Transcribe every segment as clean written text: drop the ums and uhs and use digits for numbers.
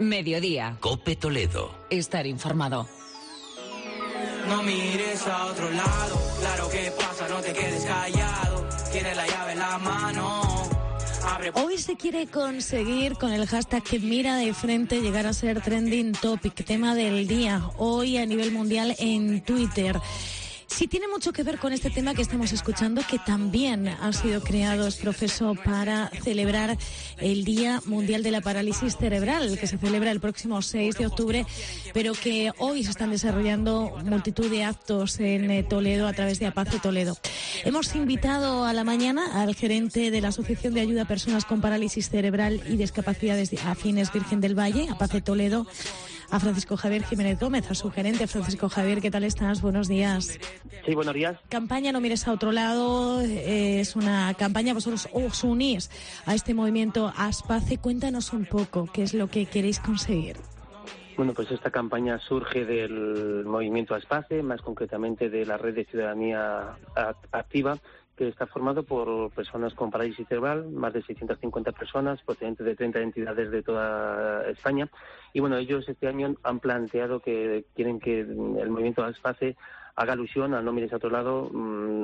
Mediodía. COPE Toledo. Estar informado. No mires a otro lado, claro que pasa, no te quedes callado. Tienes la llave en la mano. Hoy se quiere conseguir con el hashtag que mira de frente llegar a ser trending topic, tema del día, hoy a nivel mundial en Twitter. Sí tiene mucho que ver con este tema que estamos escuchando, que también ha sido creado, es profeso, para celebrar el Día Mundial de la Parálisis Cerebral, que se celebra el próximo 6 de octubre, pero que hoy se están desarrollando multitud de actos en Toledo a través de APACE Toledo. Hemos invitado a la mañana al gerente de la Asociación de Ayuda a Personas con Parálisis Cerebral y Discapacidades Afines Virgen del Valle, APACE Toledo, a Francisco Javier Jiménez Gómez, a su gerente. Francisco Javier, ¿qué tal estás? Buenos días. Sí, buenos días. Campaña No mires a otro lado, es una campaña, vosotros os unís a este movimiento ASPACE. Cuéntanos un poco qué es lo que queréis conseguir. Bueno, pues esta campaña surge del movimiento ASPACE, más concretamente de la Red de Ciudadanía Activa, que está formado por personas con parálisis cerebral, más de 650 personas, procedentes de 30 entidades de toda España. Y bueno, ellos este año han planteado que quieren que el movimiento ASPACE haga alusión a No mires a otro lado,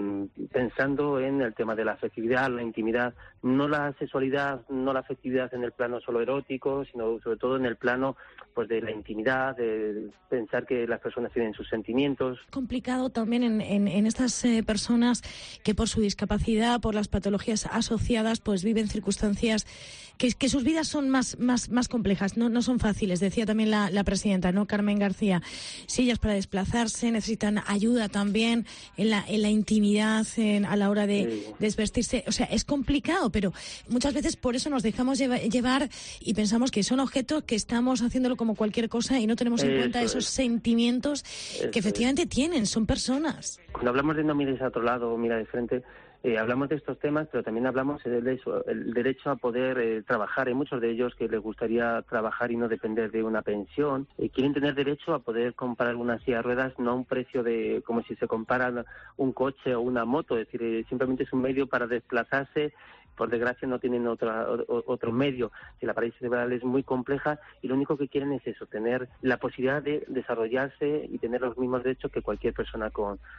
pensando en el tema de la afectividad, la intimidad, no la sexualidad, no la afectividad en el plano solo erótico, sino sobre todo en el plano pues de la intimidad, de pensar que las personas tienen sus sentimientos. Complicado también en estas personas que por su discapacidad, por las patologías asociadas, pues viven circunstancias que sus vidas son más complejas, no son fáciles. Decía también la presidenta, ¿no?, Carmen García, sillas para desplazarse, necesitan ayuda también en la intimidad, a la hora de desvestirse. O sea, es complicado, pero muchas veces por eso nos dejamos llevar y pensamos que son objetos, que estamos haciéndolo como cualquier cosa y no tenemos en cuenta esos sentimientos que efectivamente tienen, son personas. Cuando hablamos de No mires a otro lado, mira de frente, hablamos de estos temas, pero también hablamos del derecho a poder trabajar. Hay muchos de ellos que les gustaría trabajar y no depender de una pensión. Quieren tener derecho a poder comprar una silla de ruedas, no a un precio de como si se compara un coche o una moto. Es decir, simplemente es un medio para desplazarse. Por desgracia no tienen otro medio. Si la parálisis cerebral es muy compleja y lo único que quieren es eso, tener la posibilidad de desarrollarse y tener los mismos derechos que cualquier persona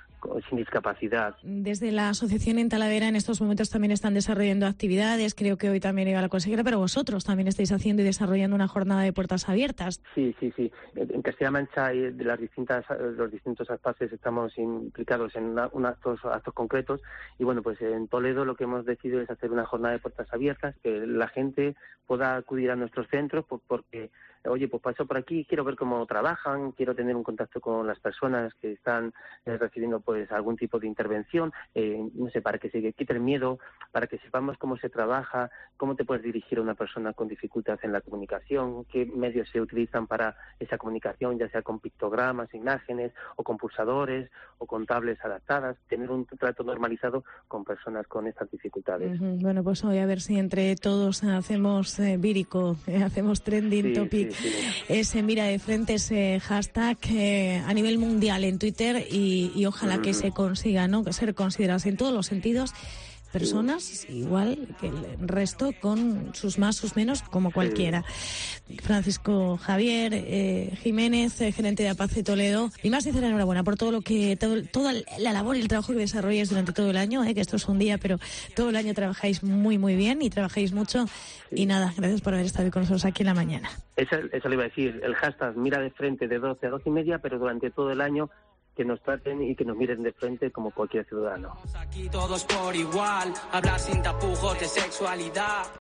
sin discapacidad. Desde la asociación en Talavera en estos momentos también están desarrollando actividades. Creo que hoy también iba la consejera, pero vosotros también estáis haciendo y desarrollando una jornada de puertas abiertas. Sí. En Castilla-La Mancha y de los distintos ASPACES estamos implicados en actos concretos y bueno, pues en Toledo lo que hemos decidido es hacer una jornada de puertas abiertas, que la gente pueda acudir a nuestros centros porque, oye, pues paso por aquí, quiero ver cómo trabajan, quiero tener un contacto con las personas que están recibiendo pues algún tipo de intervención, no sé, para que se quite el miedo, para que sepamos cómo se trabaja, cómo te puedes dirigir a una persona con dificultad en la comunicación, qué medios se utilizan para esa comunicación, ya sea con pictogramas, imágenes, o con pulsadores, o con tablets adaptadas, tener un trato normalizado con personas con estas dificultades. Bueno, pues hoy a ver si entre todos hacemos vírico, hacemos trending topic, ese mira de frente, ese hashtag a nivel mundial en Twitter y ojalá que se consiga, ¿no?, que ser consideradas en todos los sentidos personas igual que el resto, con sus más, sus menos, como cualquiera. Francisco Javier Jiménez, gerente de APACE Toledo, mi más sincera enhorabuena por todo toda la labor y el trabajo que desarrolláis durante todo el año, que esto es un día, pero todo el año trabajáis muy bien y trabajáis mucho. Y nada, gracias por haber estado hoy con nosotros aquí en la mañana. Eso le iba a decir, el hashtag mira de frente de 12 a 12:30, pero durante todo el año que nos traten y que nos miren de frente como cualquier ciudadano. Aquí todos por igual, hablar sin tapujos de sexualidad.